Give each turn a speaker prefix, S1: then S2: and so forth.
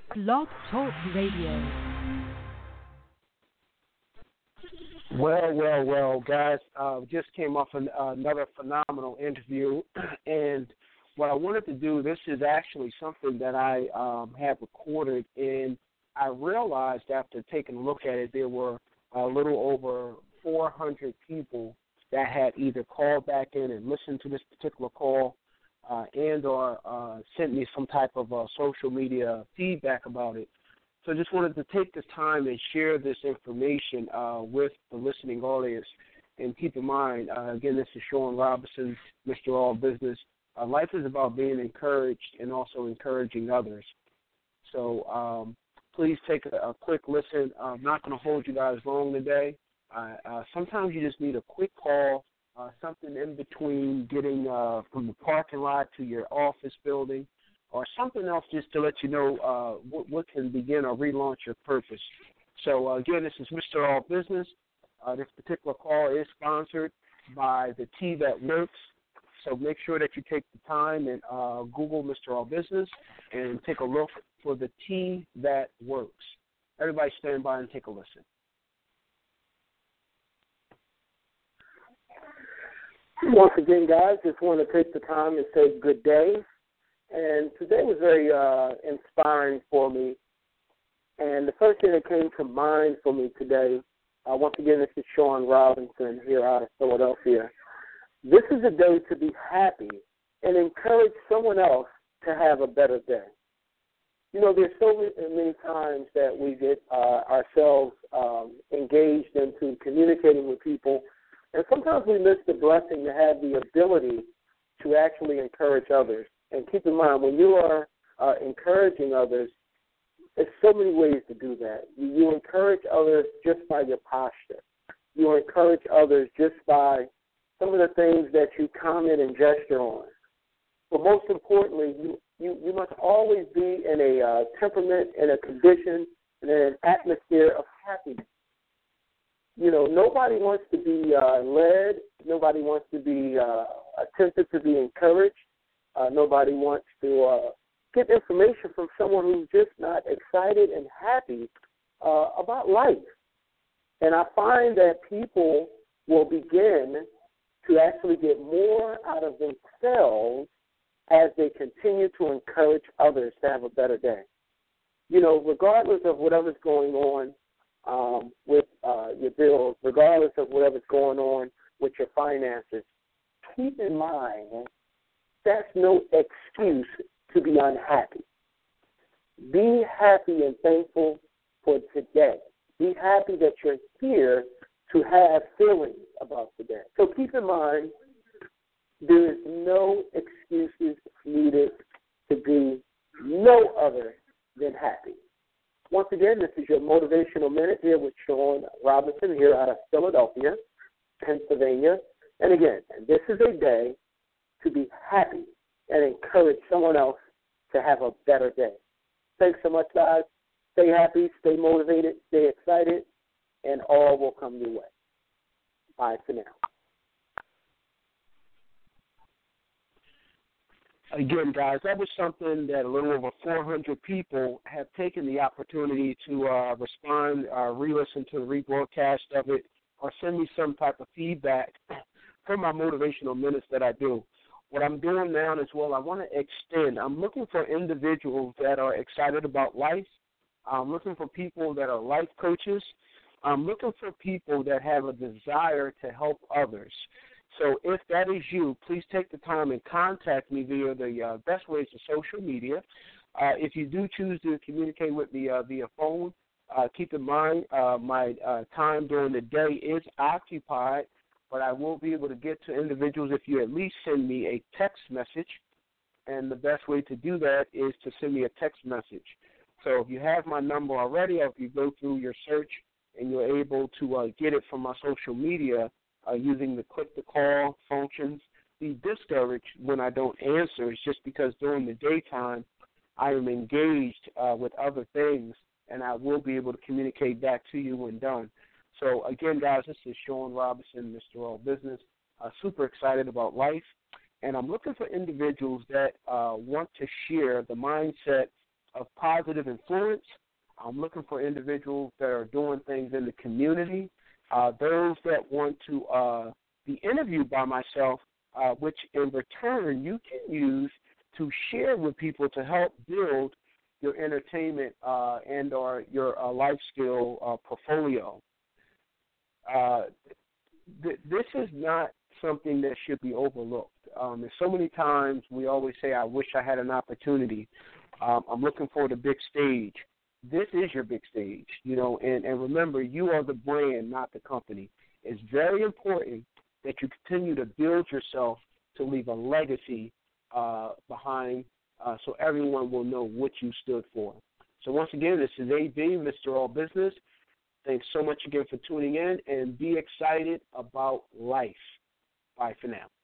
S1: Blog Talk Radio.
S2: Well, guys. Just came off another phenomenal interview, and what I wanted to do, this is actually something that I have recorded, and I realized after taking a look at it, there were a little over 400 people that had either called back in and listened to this particular call and or sent me some type of social media feedback about it. So I just wanted to take this time and share this information with the listening audience. And keep in mind, again, this is Sean Robinson, Mr. All Business. Life is about being encouraged and also encouraging others. So please take a quick listen. I'm not going to hold you guys long today. Sometimes you just need a quick call, something in between getting from the parking lot to your office building, or something else just to let you know what can begin or relaunch your purpose. So, again, this is Mr. All Business. This particular call is sponsored by the Tea That Works. So make sure that you take the time and Google Mr. All Business and take a look for the Tea That Works. Everybody stand by and take a listen. Once again, guys, just want to take the time and say good day. And today was very inspiring for me. And the first thing that came to mind for me today, once again, this is Sean Robinson here out of Philadelphia. This is a day to be happy and encourage someone else to have a better day. You know, there's so many times that we get ourselves engaged into communicating with people, and sometimes we miss the blessing to have the ability to actually encourage others. And keep in mind, when you are encouraging others, there's so many ways to do that. You encourage others just by your posture. You encourage others just by some of the things that you comment and gesture on. But most importantly, you must always be in a temperament, in a condition, and in an atmosphere of happiness. You know, nobody wants to be led. Nobody wants to be attempted to be encouraged. Nobody wants to get information from someone who's just not excited and happy about life. And I find that people will begin to actually get more out of themselves as they continue to encourage others to have a better day. You know, regardless of whatever's going on with your bills, regardless of whatever's going on with your finances, keep in mind that's no excuse to be unhappy. Be happy and thankful for today. Be happy that you're here to have feelings about today. So keep in mind, there is no excuses needed to be no other than happy. Once again, this is your Motivational Minute here with Sean Robinson here out of Philadelphia, Pennsylvania. And again, this is a day to be happy and encourage someone else to have a better day. Thanks so much, guys. Stay happy, stay motivated, stay excited, and all will come your way. Bye for now. Again, guys, that was something that a little over 400 people have taken the opportunity to respond, re-listen to the rebroadcast of it, or send me some type of feedback from my motivational minutes that I do. What I'm doing now as well, I want to extend. I'm looking for individuals that are excited about life. I'm looking for people that are life coaches. I'm looking for people that have a desire to help others. So if that is you, please take the time and contact me via the best ways of social media. If you do choose to communicate with me via phone, keep in mind my time during the day is occupied, but I will be able to get to individuals if you at least send me a text message. And the best way to do that is to send me a text message. So if you have my number already, or if you go through your search and you're able to get it from my social media using the click-to-call functions, be discouraged when I don't answer. It's just because during the daytime I am engaged with other things, and I will be able to communicate back to you when done. So, again, guys, this is Sean Robinson, Mr. All Business. Super excited about life, and I'm looking for individuals that want to share the mindset of positive influence. I'm looking for individuals that are doing things in the community, those that want to be interviewed by myself, which in return you can use to share with people to help build your entertainment and or your life skill portfolio. This is not something that should be overlooked. And so many times we always say, I wish I had an opportunity. I'm looking for the big stage. This is your big stage, and remember, you are the brand, not the company. It's very important that you continue to build yourself to leave a legacy behind so everyone will know what you stood for. So once again, this is AB, Mr. All Business. Thanks so much again for tuning in, and be excited about life. Bye for now.